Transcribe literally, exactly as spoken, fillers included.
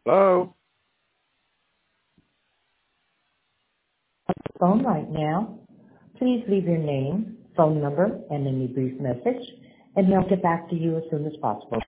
Hello? Phone right now. Please leave your name, phone number, and any brief message, and they'll get back to you as soon as possible.